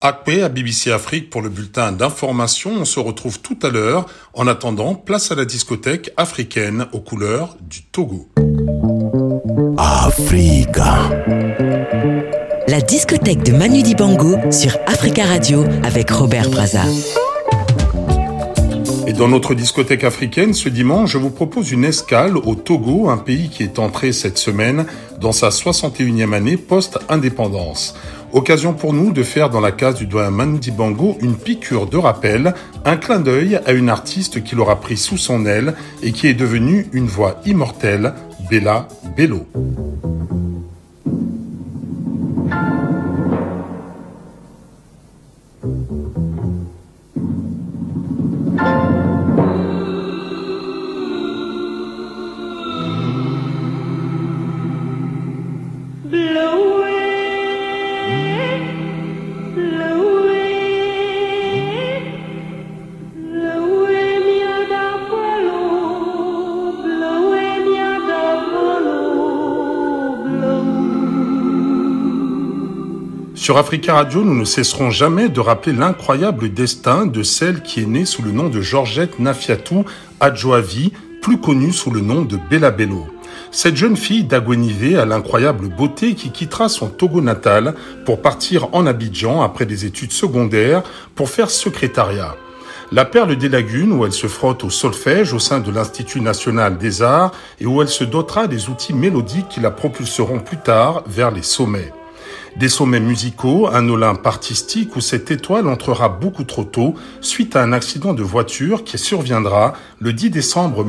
Akpe à BBC Afrique pour le bulletin d'information. On se retrouve tout à l'heure. En attendant, place à la discothèque africaine aux couleurs du Togo. Africa. La discothèque de Manu Dibango sur Africa Radio avec Robert Brazza. Et dans notre discothèque africaine, ce dimanche, je vous propose une escale au Togo, un pays qui est entré cette semaine dans sa 61e année post-indépendance. Occasion pour nous de faire dans la case du doyen Manu Dibango une piqûre de rappel, un clin d'œil à une artiste qui l'aura pris sous son aile et qui est devenue une voix immortelle, Bella Bello. Sur Africa Radio, nous ne cesserons jamais de rappeler l'incroyable destin de celle qui est née sous le nom de Georgette Nafiatou Adjoavi, plus connue sous le nom de Bella Bello. Cette jeune fille d'Aguenivé à l'incroyable beauté qui quittera son Togo natal pour partir en Abidjan après des études secondaires pour faire secrétariat. La perle des lagunes où elle se frotte au solfège au sein de l'Institut national des arts et où elle se dotera des outils mélodiques qui la propulseront plus tard vers les sommets. Des sommets musicaux, un Olympe artistique où cette étoile entrera beaucoup trop tôt suite à un accident de voiture qui surviendra le 10 décembre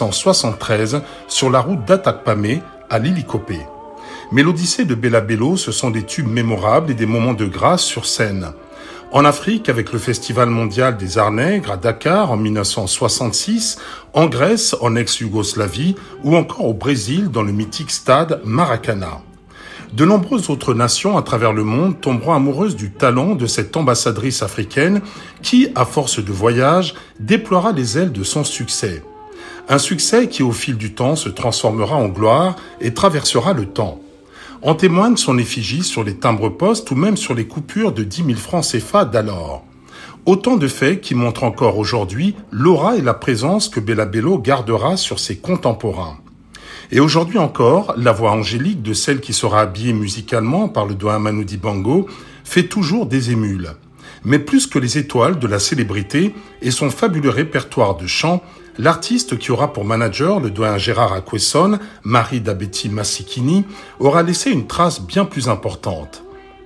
1973 sur la route d'Atakpamé à Lilikopé. Mais l'Odyssée de Bella Bello, ce sont des tubes mémorables et des moments de grâce sur scène. En Afrique, avec le Festival mondial des arts nègres à Dakar en 1966, en Grèce, en ex-Yougoslavie ou encore au Brésil dans le mythique stade Maracana. De nombreuses autres nations à travers le monde tomberont amoureuses du talent de cette ambassadrice africaine qui, à force de voyage, déploiera les ailes de son succès. Un succès qui, au fil du temps, se transformera en gloire et traversera le temps. En témoigne son effigie sur les timbres-poste ou même sur les coupures de 10 000 francs CFA d'alors. Autant de faits qui montrent encore aujourd'hui l'aura et la présence que Bella Bello gardera sur ses contemporains. Et aujourd'hui encore, la voix angélique de celle qui sera habillée musicalement par le doyen Manu Dibango fait toujours des émules. Mais plus que les étoiles de la célébrité et son fabuleux répertoire de chants, l'artiste qui aura pour manager le doyen Gérard Akwesson, mari d'Abeti Massikini, aura laissé une trace bien plus importante.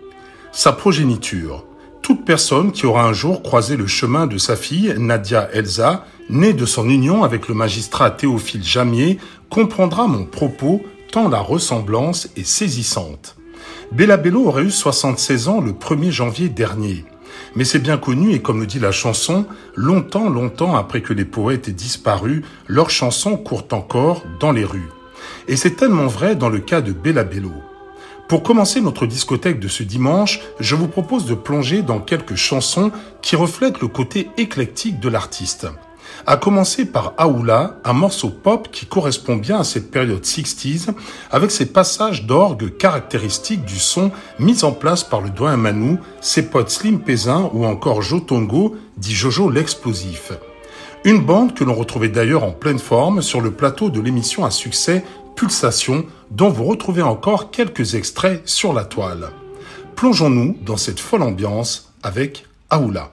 Sa progéniture. Toute personne qui aura un jour croisé le chemin de sa fille, Nadia Elsa, née de son union avec le magistrat Théophile Jamier, comprendra mon propos tant la ressemblance est saisissante. Bella Bello aurait eu 76 ans le 1er janvier dernier. Mais c'est bien connu et comme le dit la chanson, longtemps après que les poètes aient disparu, leurs chansons courent encore dans les rues. Et c'est tellement vrai dans le cas de Bella Bello. Pour commencer notre discothèque de ce dimanche, je vous propose de plonger dans quelques chansons qui reflètent le côté éclectique de l'artiste. À commencer par Aoula, un morceau pop qui correspond bien à cette période 60s, avec ses passages d'orgue caractéristiques du son mis en place par le doyen Manu, ses potes Slim Pézin ou encore Jotongo, dit Jojo l'explosif. Une bande que l'on retrouvait d'ailleurs en pleine forme sur le plateau de l'émission à succès Pulsation, dont vous retrouvez encore quelques extraits sur la toile. Plongeons-nous dans cette folle ambiance avec Aoula.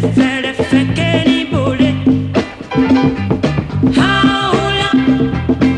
How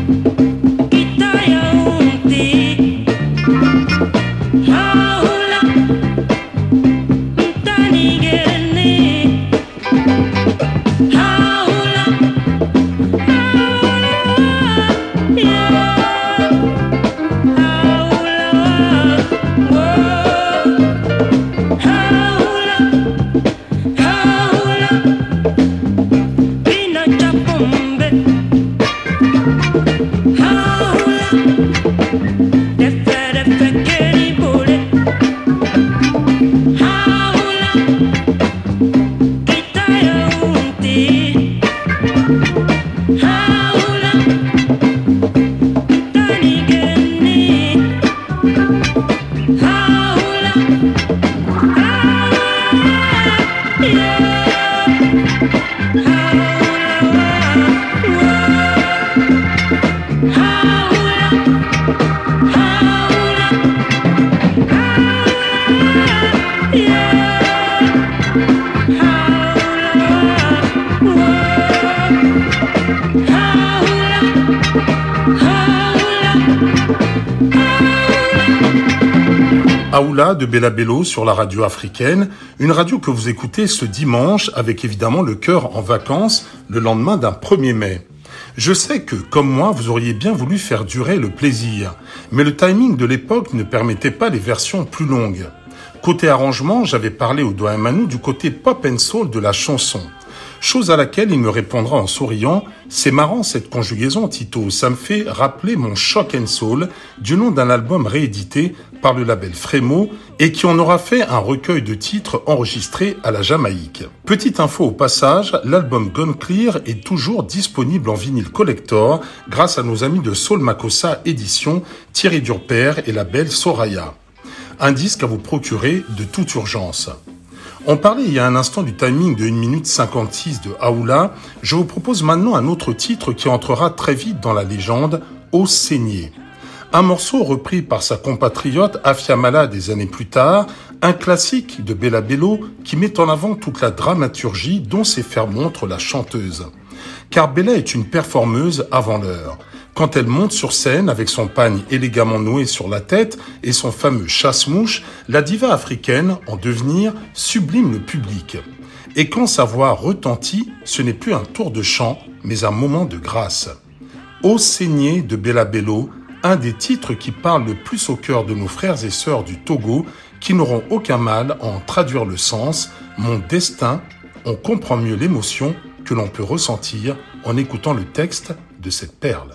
Aoula de Bella Bello sur la radio africaine, une radio que vous écoutez ce dimanche avec évidemment le cœur en vacances le lendemain d'un 1er mai. Je sais que, comme moi, vous auriez bien voulu faire durer le plaisir, mais le timing de l'époque ne permettait pas les versions plus longues. Côté arrangement, j'avais parlé au doyen Manu du côté pop and soul de la chanson. Chose à laquelle il me répondra en souriant, c'est marrant cette conjugaison Tito, ça me fait rappeler mon Choc and Soul du nom d'un album réédité par le label Frémo et qui en aura fait un recueil de titres enregistrés à la Jamaïque. Petite info au passage, l'album Gone Clear est toujours disponible en vinyle collector grâce à nos amis de Soul Makossa Édition, Thierry Durper et label Soraya. Un disque à vous procurer de toute urgence. On parlait il y a un instant du timing de 1 minute 56 de Aoula. Je vous propose maintenant un autre titre qui entrera très vite dans la légende, Au Saigné. Un morceau repris par sa compatriote Afia Mala des années plus tard, un classique de Bella Bello qui met en avant toute la dramaturgie dont sait faire montre la chanteuse. Car Bella est une performeuse avant l'heure. Quand elle monte sur scène avec son pagne élégamment noué sur la tête et son fameux chasse-mouche, la diva africaine, en devenir, sublime le public. Et quand sa voix retentit, ce n'est plus un tour de chant, mais un moment de grâce. Au Saigné de Bella Bello, un des titres qui parle le plus au cœur de nos frères et sœurs du Togo, qui n'auront aucun mal à en traduire le sens. Mon destin, on comprend mieux l'émotion que l'on peut ressentir en écoutant le texte de cette perle.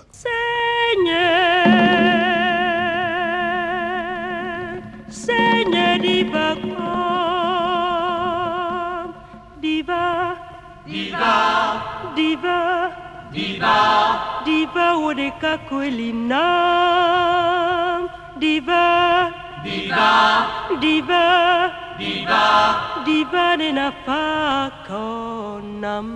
Seigneur diva, diva, diva, diva, diva, diva, odeka kwelina, diva, diva, diva, diva, diva nena fakonam.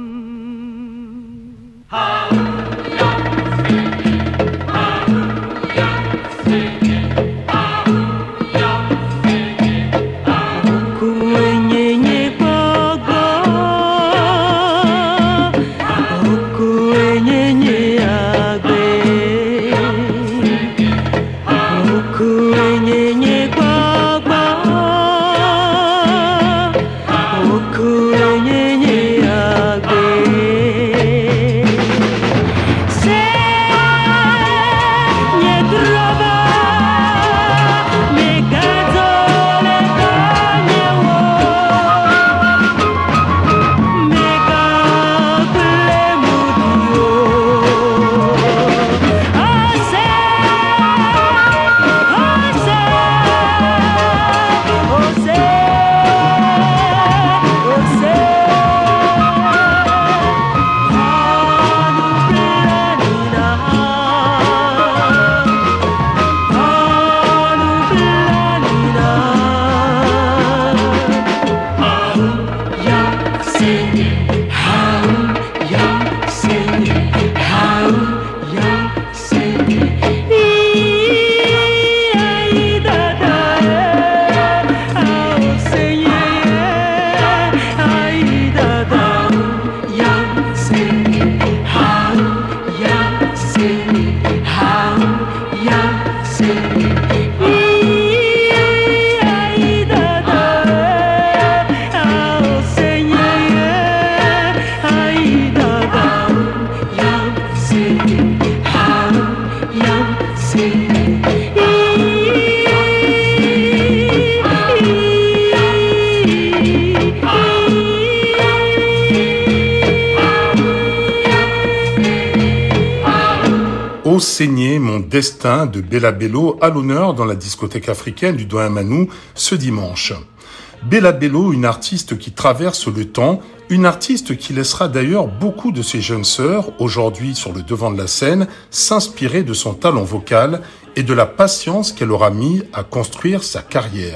Saigné, mon destin de Bella Bello à l'honneur dans la discothèque africaine du doyen Manu ce dimanche. Bella Bello, une artiste qui traverse le temps, une artiste qui laissera d'ailleurs beaucoup de ses jeunes sœurs, aujourd'hui sur le devant de la scène, s'inspirer de son talent vocal et de la patience qu'elle aura mis à construire sa carrière.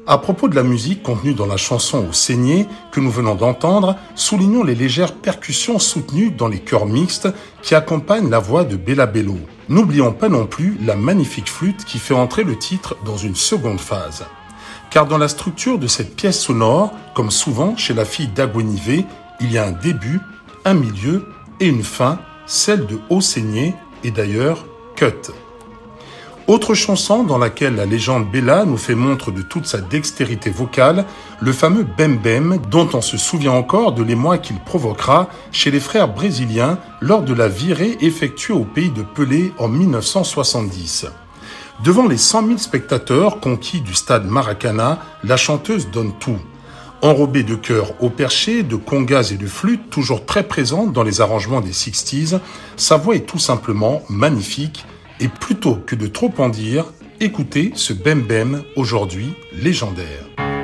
À propos de la musique contenue dans la chanson Au Saigné que nous venons d'entendre, soulignons les légères percussions soutenues dans les chœurs mixtes qui accompagnent la voix de Bella Bello. N'oublions pas non plus la magnifique flûte qui fait entrer le titre dans une seconde phase. Car dans la structure de cette pièce sonore, comme souvent chez la fille d'Agwenivé, il y a un début, un milieu et une fin, celle de Au Saigné et d'ailleurs Cut. Autre chanson dans laquelle la légende Bella nous fait montre de toute sa dextérité vocale, le fameux Bem Bem dont on se souvient encore de l'émoi qu'il provoquera chez les frères brésiliens lors de la virée effectuée au pays de Pelé en 1970. Devant les 100 000 spectateurs conquis du stade Maracana, la chanteuse donne tout. Enrobée de chœurs au perché, de congas et de flûtes, toujours très présente dans les arrangements des 60s, sa voix est tout simplement magnifique. Et plutôt que de trop en dire, écoutez ce Bem Bem aujourd'hui légendaire.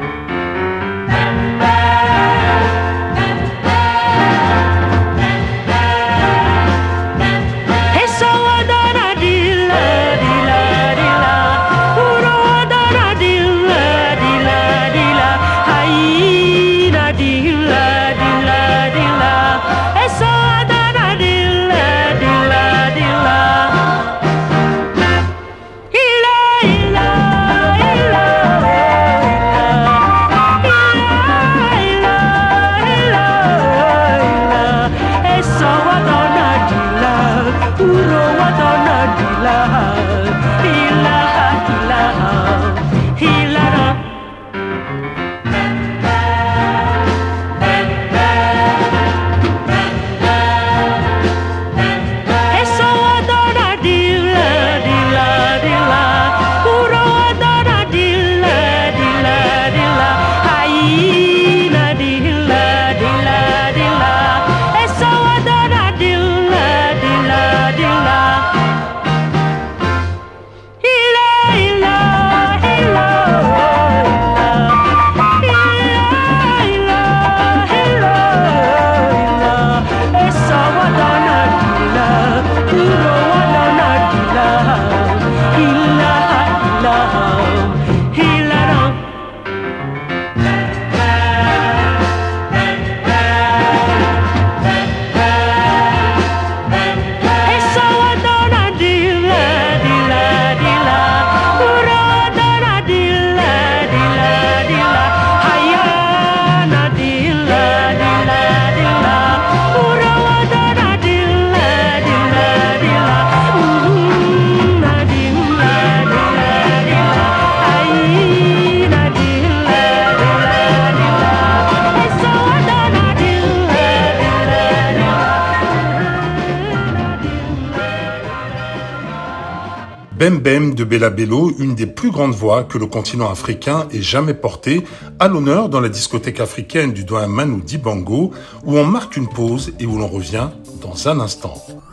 Bem Bem de Bella Bello, une des plus grandes voix que le continent africain ait jamais portée, à l'honneur dans la discothèque africaine du doyen Manu Dibango, où on marque une pause et où l'on revient dans un instant.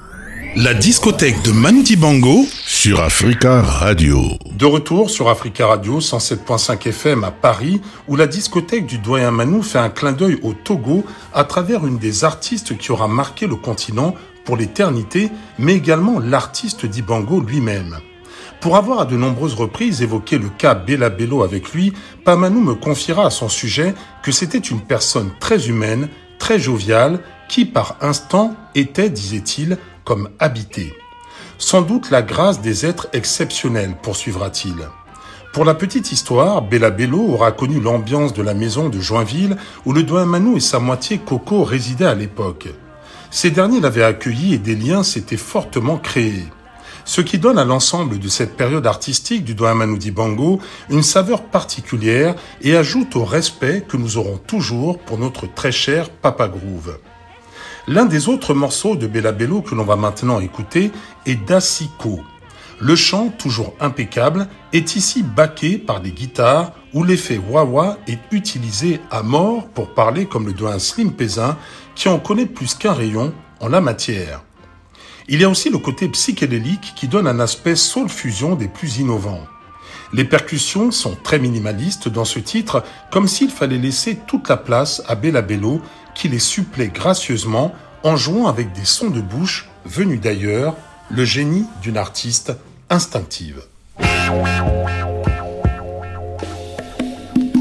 La discothèque de Manu Dibango sur Africa Radio. De retour sur Africa Radio 107.5 FM à Paris, où la discothèque du doyen Manu fait un clin d'œil au Togo à travers une des artistes qui aura marqué le continent pour l'éternité, mais également l'artiste Dibango lui-même. Pour avoir à de nombreuses reprises évoqué le cas Bella Bello avec lui, Pamanu me confiera à son sujet que c'était une personne très humaine, très joviale, qui par instant était, disait-il, comme habitée. Sans doute la grâce des êtres exceptionnels, poursuivra-t-il. Pour la petite histoire, Bella Bello aura connu l'ambiance de la maison de Joinville où le doyen Manu et sa moitié Coco résidaient à l'époque. Ces derniers l'avaient accueilli et des liens s'étaient fortement créés. Ce qui donne à l'ensemble de cette période artistique du doyen Manu Dibango une saveur particulière et ajoute au respect que nous aurons toujours pour notre très cher Papa Groove. L'un des autres morceaux de Bella Bello que l'on va maintenant écouter est Dassiko. Le chant, toujours impeccable, est ici baqué par des guitares où l'effet wah-wah est utilisé à mort pour parler comme le doyen Slim Pézin qui en connaît plus qu'un rayon en la matière. Il y a aussi le côté psychédélique qui donne un aspect soul fusion des plus innovants. Les percussions sont très minimalistes dans ce titre, comme s'il fallait laisser toute la place à Bella Bello qui les supplée gracieusement en jouant avec des sons de bouche venus d'ailleurs, le génie d'une artiste instinctive.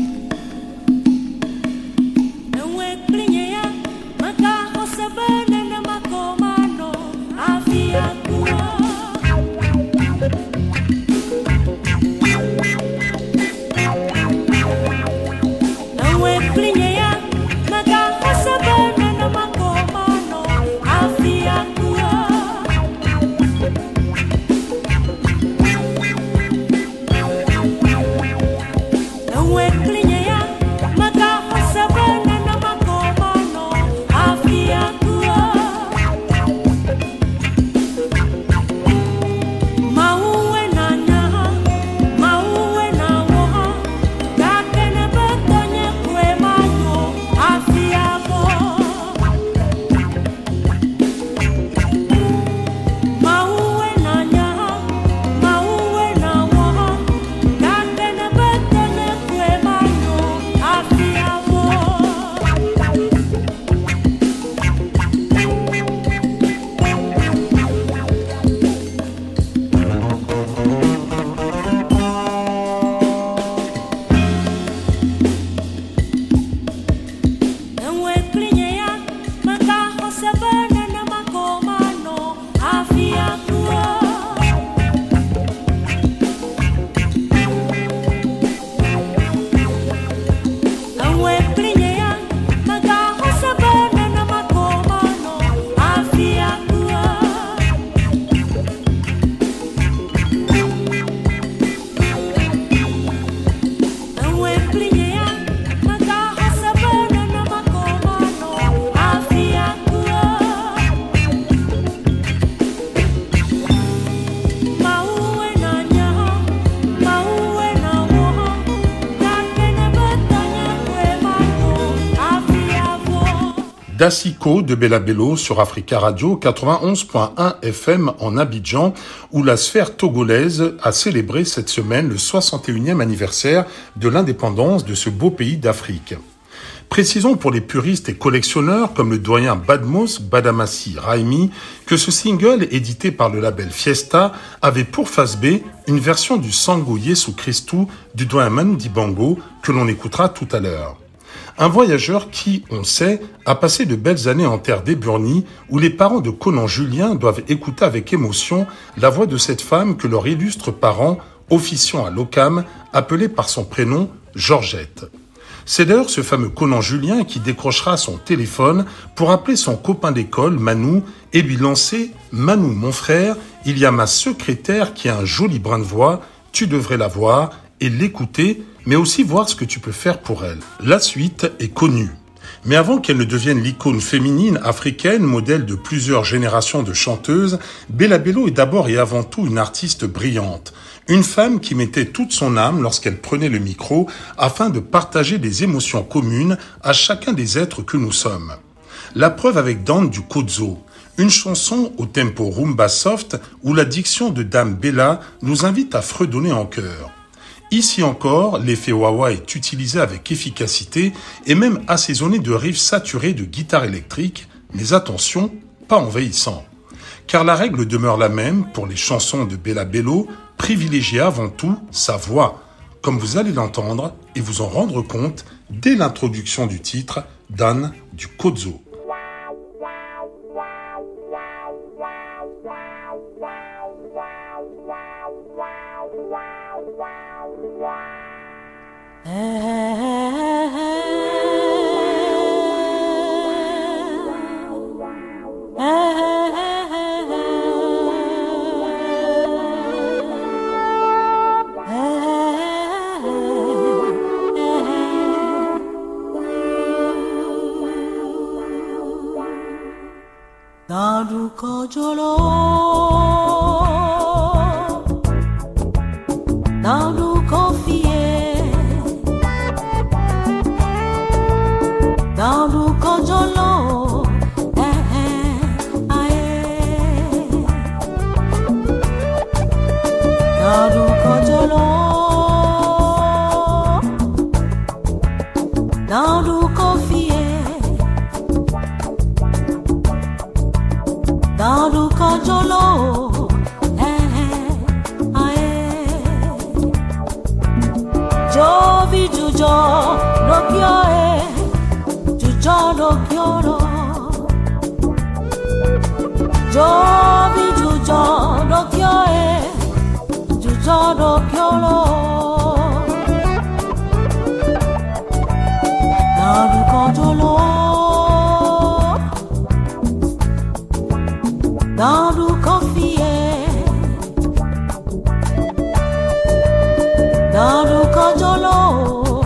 Dacico de Bella Bello sur Africa Radio 91.1 FM en Abidjan, où la sphère togolaise a célébré cette semaine le 61e anniversaire de l'indépendance de ce beau pays d'Afrique. Précisons pour les puristes et collectionneurs comme le doyen Badmos Badamassi Raimi que ce single édité par le label Fiesta avait pour face B une version du Sango Yesu Christou du doyen Manu Dibango que l'on écoutera tout à l'heure. Un voyageur qui, on sait, a passé de belles années en terre d'Eburnie où les parents de Conan Julien doivent écouter avec émotion la voix de cette femme que leur illustre parent, officiant à l'OCAM, appelée par son prénom Georgette. C'est d'ailleurs ce fameux Conan Julien qui décrochera son téléphone pour appeler son copain d'école, Manu, et lui lancer « Manu, mon frère, il y a ma secrétaire qui a un joli brin de voix, tu devrais la voir et l'écouter, mais aussi voir ce que tu peux faire pour elle. » La suite est connue. Mais avant qu'elle ne devienne l'icône féminine africaine, modèle de plusieurs générations de chanteuses, Bella Bello est d'abord et avant tout une artiste brillante. Une femme qui mettait toute son âme lorsqu'elle prenait le micro afin de partager des émotions communes à chacun des êtres que nous sommes. La preuve avec Dan du Kozo, une chanson au tempo rumba soft où la diction de Dame Bella nous invite à fredonner en chœur. Ici encore, l'effet wah-wah est utilisé avec efficacité et même assaisonné de riffs saturés de guitare électrique, mais attention, pas envahissant. Car la règle demeure la même pour les chansons de Bella Bello, privilégier avant tout sa voix, comme vous allez l'entendre et vous en rendre compte dès l'introduction du titre Dan du Kozo. Dandu kojolo, dandu kofie, dandu kojolo, dandu kojolo, dandu kofie. Dandu kojolo, Jovi jujo no kyoe, jujo no kyoro. Jovi jujo no kyoe, jujo no kyoro. Dandu kojolo. Dandu kofie, dandu kojolo,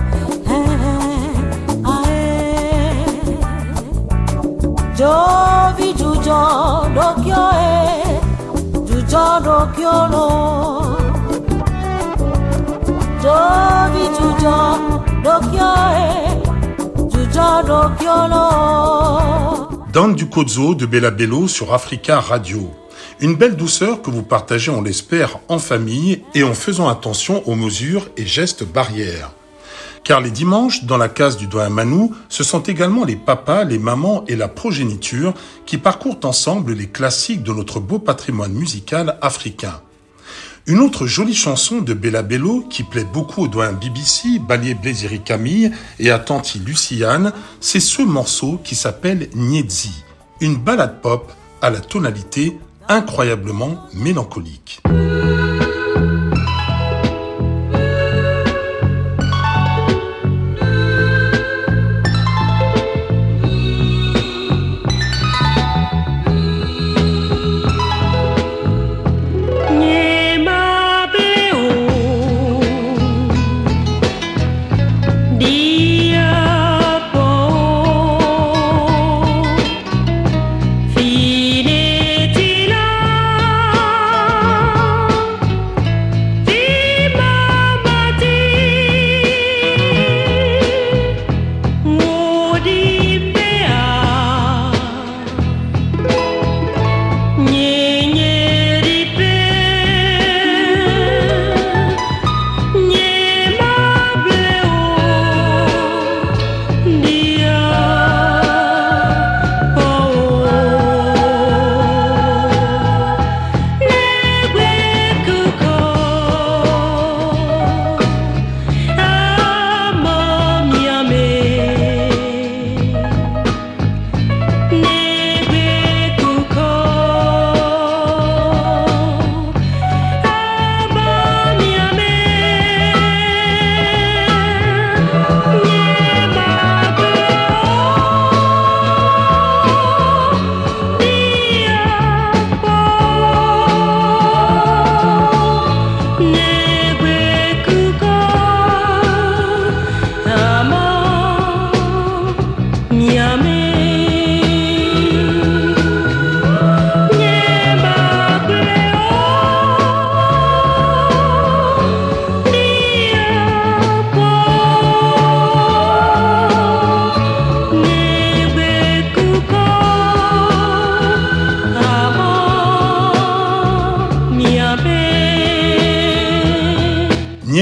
Jovi jujo do kyoe, jujo do kyolo. Jovi jujo do kyoe, jujo do kyolo. Dan du Kozo de Bella Bello sur Africa Radio. Une belle douceur que vous partagez, on l'espère, en famille et en faisant attention aux mesures et gestes barrières. Car les dimanches, dans la case du doyen Manu, ce sont également les papas, les mamans et la progéniture qui parcourent ensemble les classiques de notre beau patrimoine musical africain. Une autre jolie chanson de Bella Bello qui plaît beaucoup au doyen BBC, Balié Blésiri Camille et à Tanti Luciane, c'est ce morceau qui s'appelle Nyedzi, une ballade pop à la tonalité incroyablement mélancolique. Fine tila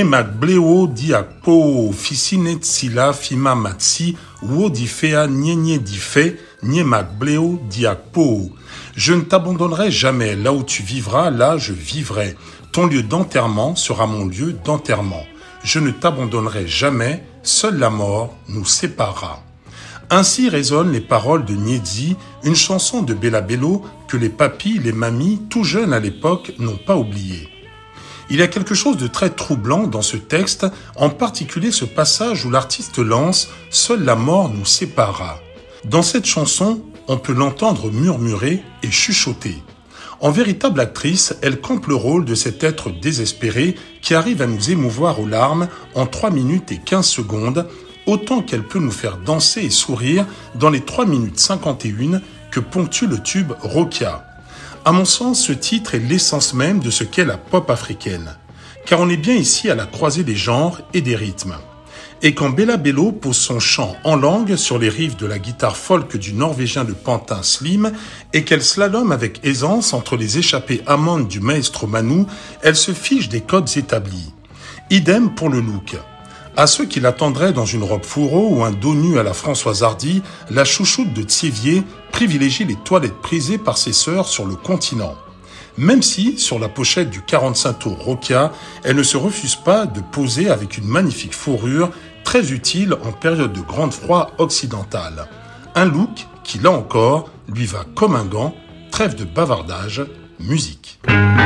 Nye magbleo di akpo, fisine tsila fima matsi, wo di fea nye di fe, nye magbleo di akpo. Je ne t'abandonnerai jamais, là où tu vivras, là je vivrai. Ton lieu d'enterrement sera mon lieu d'enterrement. Je ne t'abandonnerai jamais, seule la mort nous séparera. Ainsi résonnent les paroles de Nyedzi, une chanson de Bella Bello que les papis, les mamies, tout jeunes à l'époque, n'ont pas oublié. Il y a quelque chose de très troublant dans ce texte, en particulier ce passage où l'artiste lance « Seule la mort nous séparera ». Dans cette chanson, on peut l'entendre murmurer et chuchoter. En véritable actrice, elle campe le rôle de cet être désespéré qui arrive à nous émouvoir aux larmes en 3 minutes et 15 secondes, autant qu'elle peut nous faire danser et sourire dans les 3 minutes 51 que ponctue le tube Rokia. À mon sens, ce titre est l'essence même de ce qu'est la pop africaine, car on est bien ici à la croisée des genres et des rythmes. Et quand Bella Bello pose son chant en langue sur les riffs de la guitare folk du Norvégien de Pantin Slim et qu'elle slalome avec aisance entre les échappées amandes du maestro Manu, elle se fiche des codes établis. Idem pour le look. À ceux qui l'attendraient dans une robe fourreau ou un dos nu à la Françoise Hardy, la chouchoute de Thiévier privilégie les toilettes prisées par ses sœurs sur le continent. Même si, sur la pochette du 45 tours Rokia, elle ne se refuse pas de poser avec une magnifique fourrure très utile en période de grand froid occidental. Un look qui, là encore, lui va comme un gant, trêve de bavardage, musique.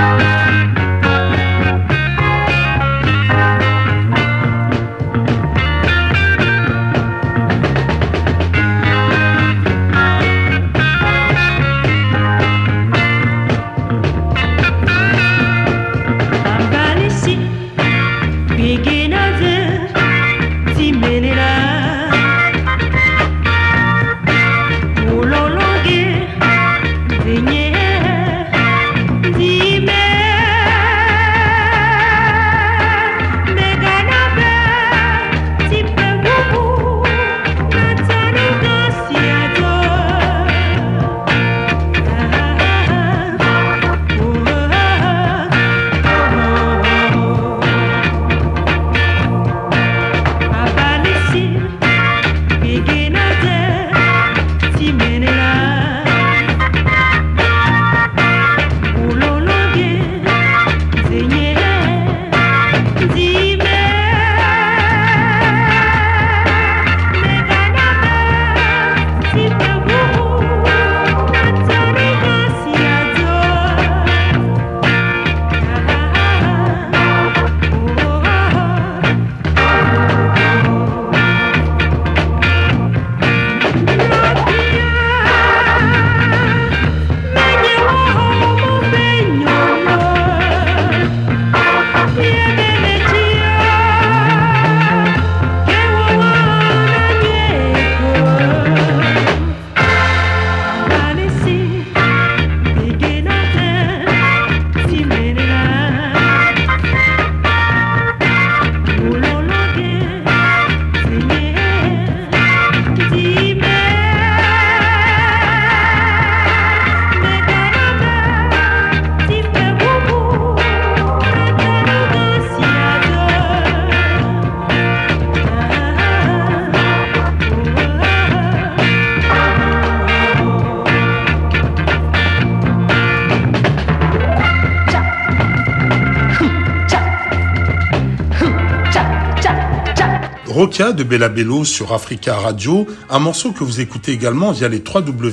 Rokia de Bella Bello sur Africa Radio, un morceau que vous écoutez également via les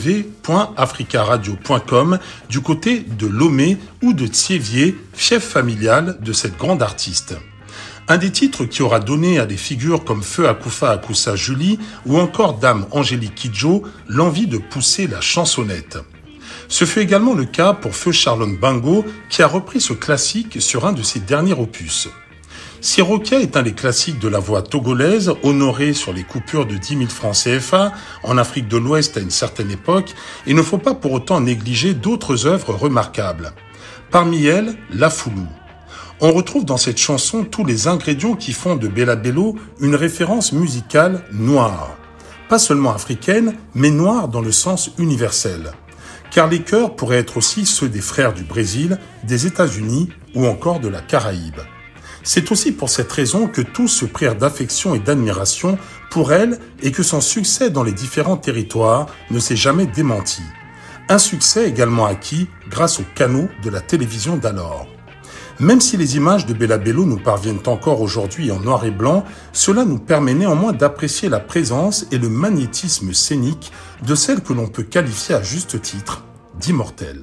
www.africaradio.com du côté de Lomé ou de Thiévier, fief familial de cette grande artiste. Un des titres qui aura donné à des figures comme Feu Akoufa Akoussa Julie ou encore Dame Angélique Kidjo l'envie de pousser la chansonnette. Ce fut également le cas pour Feu Charlone Bango qui a repris ce classique sur un de ses derniers opus. Si Rokia est un des classiques de la voix togolaise, honoré sur les coupures de 10 000 francs CFA en Afrique de l'Ouest à une certaine époque, il ne faut pas pour autant négliger d'autres œuvres remarquables. Parmi elles, La Foulou. On retrouve dans cette chanson tous les ingrédients qui font de Bella Bello une référence musicale noire. Pas seulement africaine, mais noire dans le sens universel. Car les chœurs pourraient être aussi ceux des frères du Brésil, des États-Unis ou encore de la Caraïbe. C'est aussi pour cette raison que tous se prirent d'affection et d'admiration pour elle et que son succès dans les différents territoires ne s'est jamais démenti. Un succès également acquis grâce aux canaux de la télévision d'alors. Même si les images de Bella Bello nous parviennent encore aujourd'hui en noir et blanc, cela nous permet néanmoins d'apprécier la présence et le magnétisme scénique de celle que l'on peut qualifier à juste titre d'immortelle.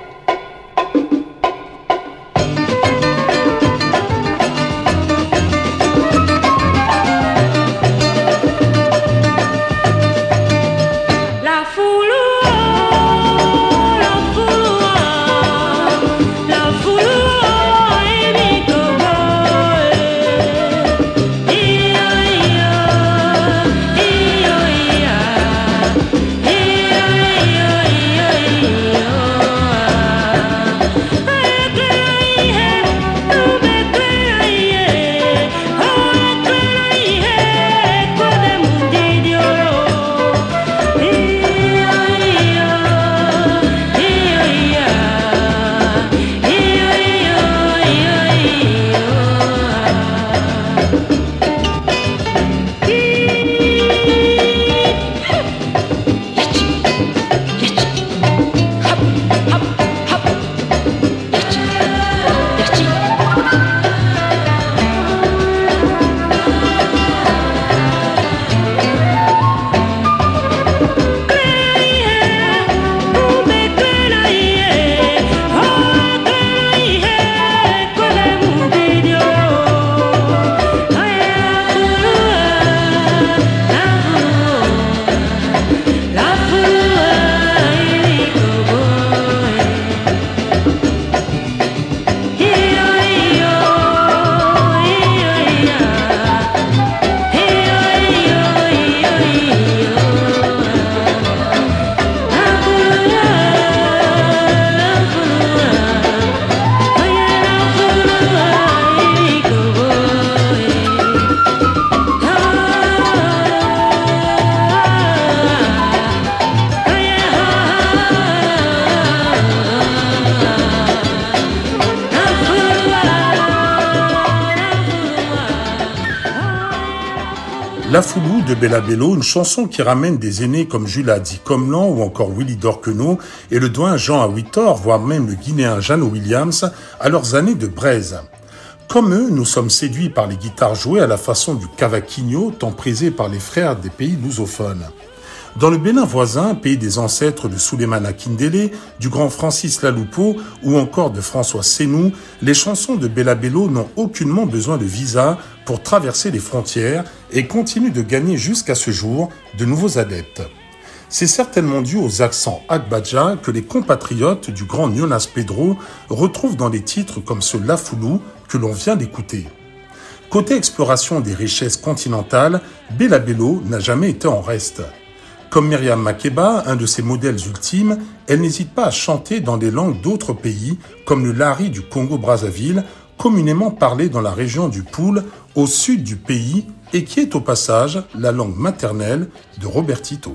La Foulou de Bella Bello, une chanson qui ramène des aînés comme Jules Hadi Comlan ou encore Willy Dorquenot et le doyen Jean Awitor, voire même le Guinéen Jeannot Williams, à leurs années de braise. Comme eux, nous sommes séduits par les guitares jouées à la façon du cavaquinho, tant prisé par les frères des pays lusophones. Dans le Bénin voisin, pays des ancêtres de Souleymane Akindélé, du grand Francis Laloupo ou encore de François Sénou, les chansons de Bella Bello n'ont aucunement besoin de visa pour traverser les frontières et continuent de gagner jusqu'à ce jour de nouveaux adeptes. C'est certainement dû aux accents Agbaja que les compatriotes du grand Jonas Pedro retrouvent dans des titres comme ce La Foulou que l'on vient d'écouter. Côté exploration des richesses continentales, Bella Bello n'a jamais été en reste. Comme Myriam Makeba, un de ses modèles ultimes, elle n'hésite pas à chanter dans des langues d'autres pays, comme le lari du Congo-Brazzaville, communément parlé dans la région du Poul, au sud du pays, et qui est au passage la langue maternelle de Robertito.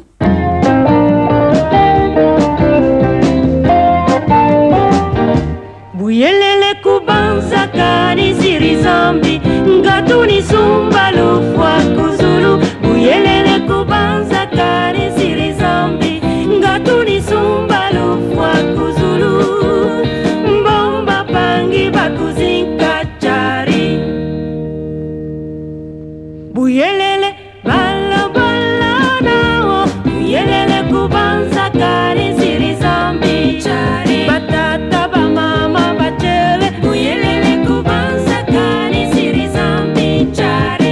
Buyelele kubanza kani siri zambi ngatuni sumba lufwa kuzulu buyelele kubanza kani siri zambi ngatuni sumba lufwa kuzulu mbomba pangi bakuzinka chari buyelele bala bala nao buyelele kubanza kani siri zambi chari batata ba mama bachele buyelele kubanza kani siri zambi chari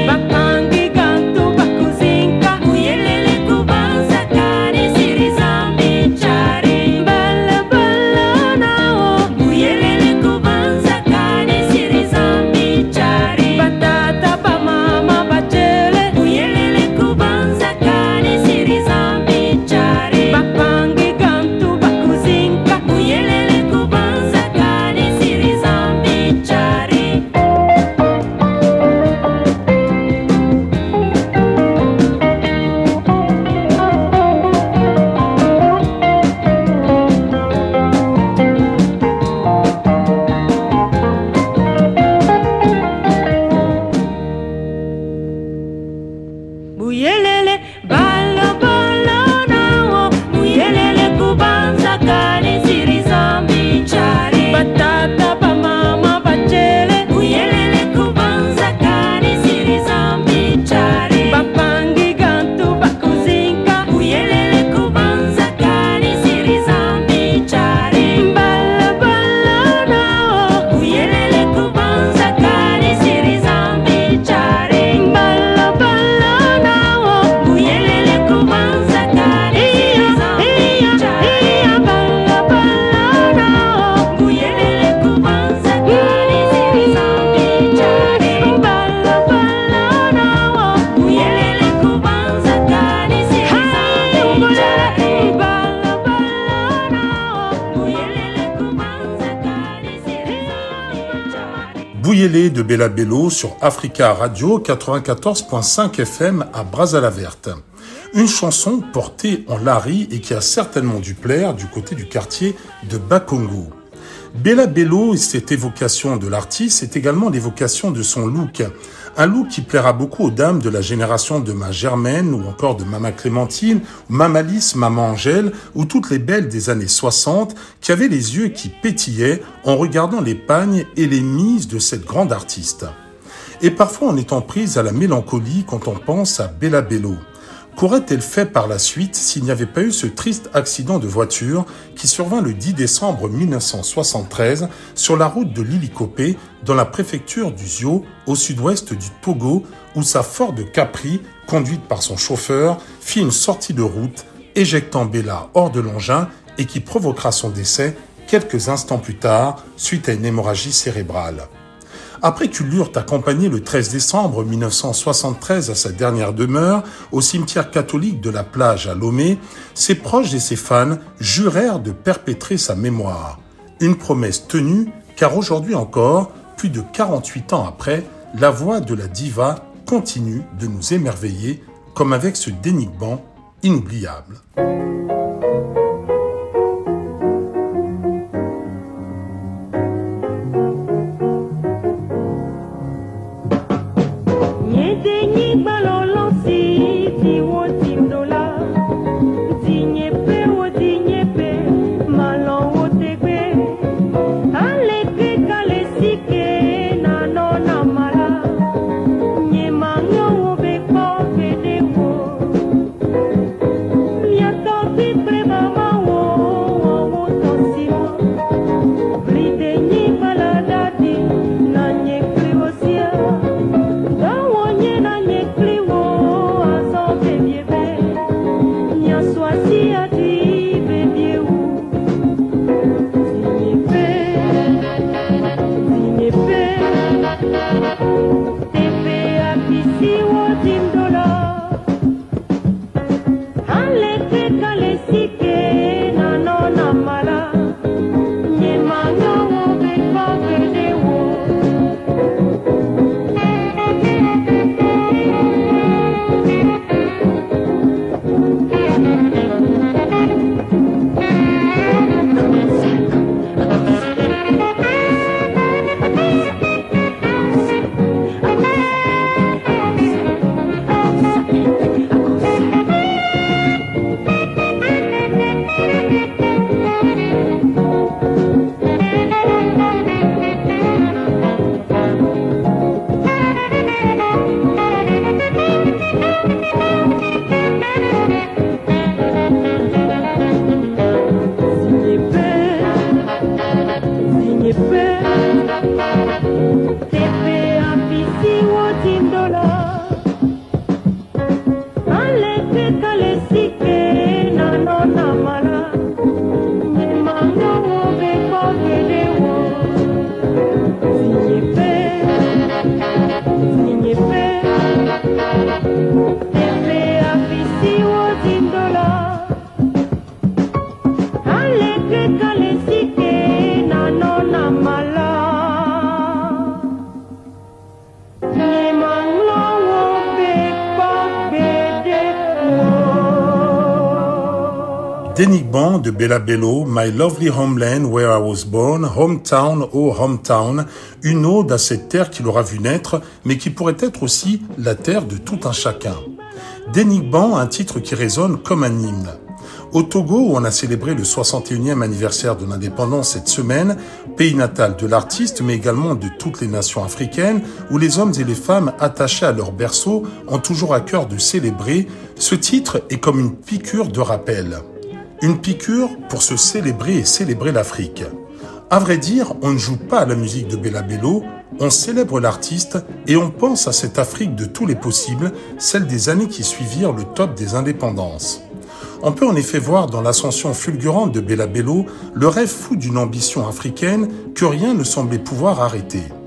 Bouyélé de Bella Bello sur Africa Radio 94.5 FM à Brazzaville. Une chanson portée en lari et qui a certainement dû plaire du côté du quartier de Bakongo. Bella Bello et cette évocation de l'artiste, c'est également l'évocation de son look. Un look qui plaira beaucoup aux dames de la génération de ma Germaine ou encore de Mama Clémentine, Mama Alice, Maman Angèle ou toutes les belles des années 60 qui avaient les yeux qui pétillaient en regardant les pagnes et les mises de cette grande artiste. Et parfois en étant prise à la mélancolie quand on pense à Bella Bello. Qu'aurait-elle fait par la suite s'il n'y avait pas eu ce triste accident de voiture qui survint le 10 décembre 1973 sur la route de Lilikopé dans la préfecture du Zio au sud-ouest du Togo où sa Ford Capri, conduite par son chauffeur, fit une sortie de route éjectant Bella hors de l'engin et qui provoquera son décès quelques instants plus tard suite à une hémorragie cérébrale. Après qu'ils l'eurent accompagné le 13 décembre 1973 à sa dernière demeure, au cimetière catholique de la Plage à Lomé, ses proches et ses fans jurèrent de perpétrer sa mémoire. Une promesse tenue, car aujourd'hui encore, plus de 48 ans après, la voix de la diva continue de nous émerveiller, comme avec ce dénigrement inoubliable. Dénigrement de Bella Bello, My Lovely Homeland Where I Was Born, Hometown, Oh Hometown, une ode à cette terre qui l'aura vu naître, mais qui pourrait être aussi la terre de tout un chacun. Dénigrement, un titre qui résonne comme un hymne. Au Togo, où on a célébré le 61e anniversaire de l'indépendance cette semaine, pays natal de l'artiste, mais également de toutes les nations africaines, où les hommes et les femmes attachés à leur berceau ont toujours à cœur de célébrer, ce titre est comme une piqûre de rappel. Une piqûre pour se célébrer et célébrer l'Afrique. À vrai dire, on ne joue pas à la musique de Bella Bello, on célèbre l'artiste et on pense à cette Afrique de tous les possibles, celle des années qui suivirent le top des indépendances. On peut en effet voir dans l'ascension fulgurante de Bella Bello le rêve fou d'une ambition africaine que rien ne semblait pouvoir arrêter.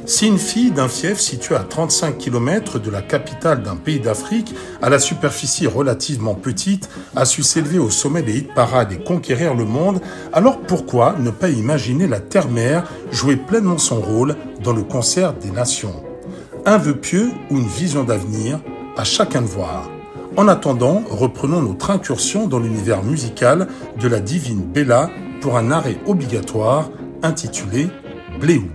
Si une fille d'un fief situé à 35 km de la capitale d'un pays d'Afrique, à la superficie relativement petite, a su s'élever au sommet des hit-parades et conquérir le monde, alors pourquoi ne pas imaginer la terre-mère jouer pleinement son rôle dans le concert des nations? Un vœu pieux ou une vision d'avenir, à chacun de voir. En attendant, reprenons notre incursion dans l'univers musical de la divine Bella pour un arrêt obligatoire intitulé Bléou.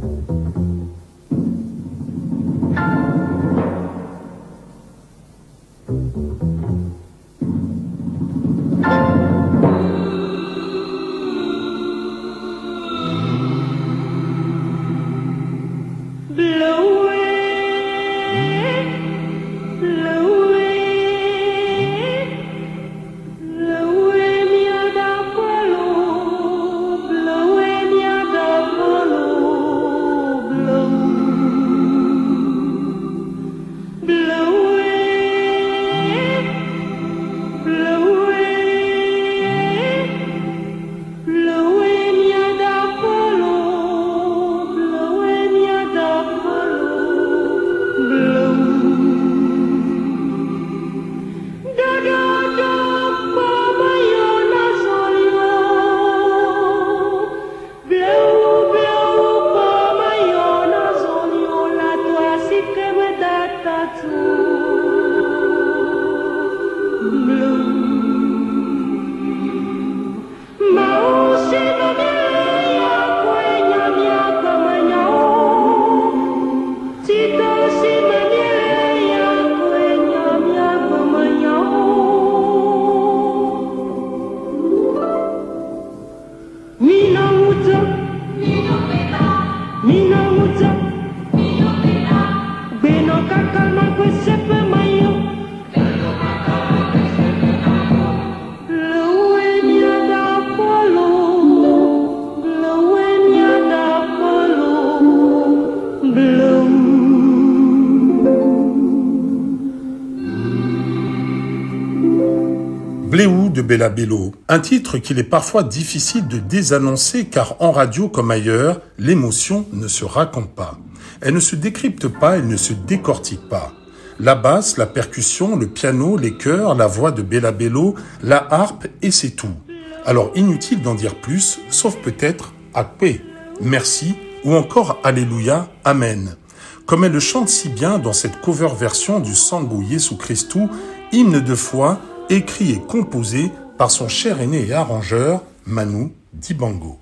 Bléou de Bella Bello, un titre qu'il est parfois difficile de désannoncer car en radio comme ailleurs, l'émotion ne se raconte pas. Elle ne se décrypte pas, elle ne se décortique pas. La basse, la percussion, le piano, les chœurs, la voix de Bella Bello, la harpe et c'est tout. Alors inutile d'en dire plus, sauf peut-être Akpe, merci ou encore Alléluia, Amen. Comme elle le chante si bien dans cette cover version du Sangu Yesu Christu, hymne de foi, écrit et composé par son cher aîné et arrangeur, Manu Dibango.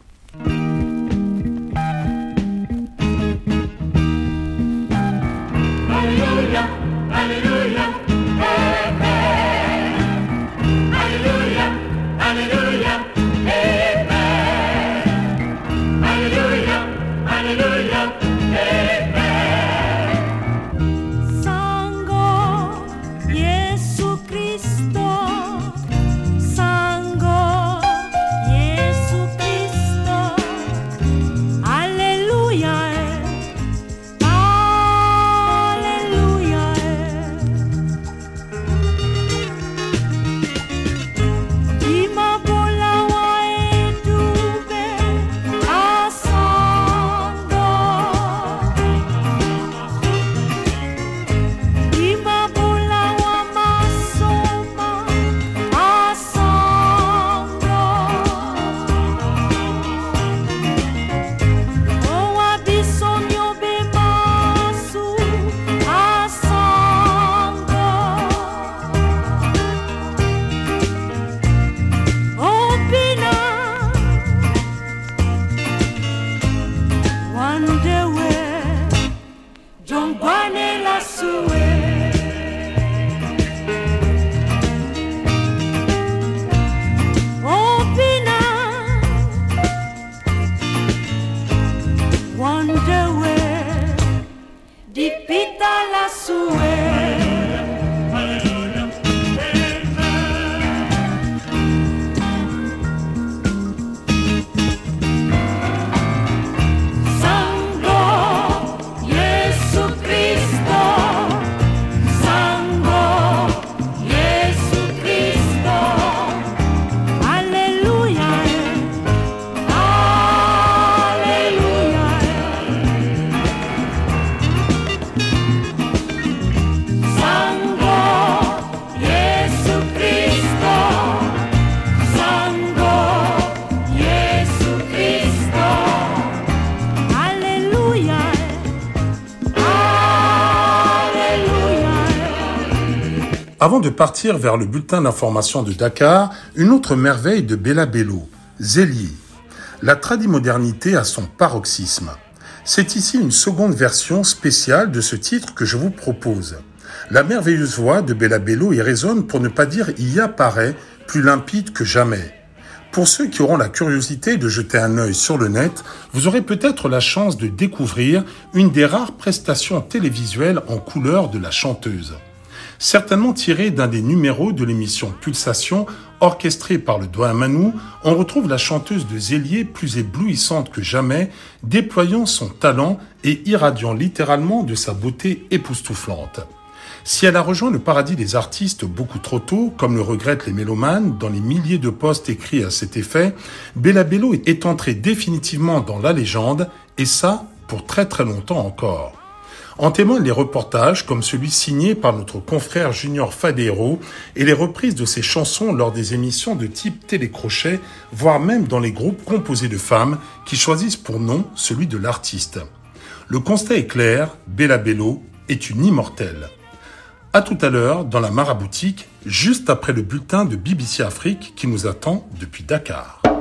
Alléluia, Alléluia, Amen. Alléluia, Alléluia, Amen. Alléluia, Alléluia, Amen. Sango, Yesu Cristo, Sango, Yesu Cristo. Avant de partir vers le bulletin d'information de Dakar, une autre merveille de Bella Bello, Zélié. La tradimodernité à son paroxysme. C'est ici une seconde version spéciale de ce titre que je vous propose. La merveilleuse voix de Bella Bello y résonne, pour ne pas dire y apparaît, plus limpide que jamais. Pour ceux qui auront la curiosité de jeter un œil sur le net, vous aurez peut-être la chance de découvrir une des rares prestations télévisuelles en couleur de la chanteuse. Certainement tirée d'un des numéros de l'émission Pulsation, orchestrée par le Doyen Manou, on retrouve la chanteuse de Zélié plus éblouissante que jamais, déployant son talent et irradiant littéralement de sa beauté époustouflante. Si elle a rejoint le paradis des artistes beaucoup trop tôt, comme le regrettent les mélomanes, dans les milliers de posts écrits à cet effet, Bella Bello est entrée définitivement dans la légende, et ça, pour très très longtemps encore. En témoignent les reportages comme celui signé par notre confrère Junior Fadero et les reprises de ses chansons lors des émissions de type télécrochet, voire même dans les groupes composés de femmes qui choisissent pour nom celui de l'artiste. Le constat est clair, Bella Bello est une immortelle. À tout à l'heure dans la Maraboutique, juste après le bulletin de BBC Afrique qui nous attend depuis Dakar.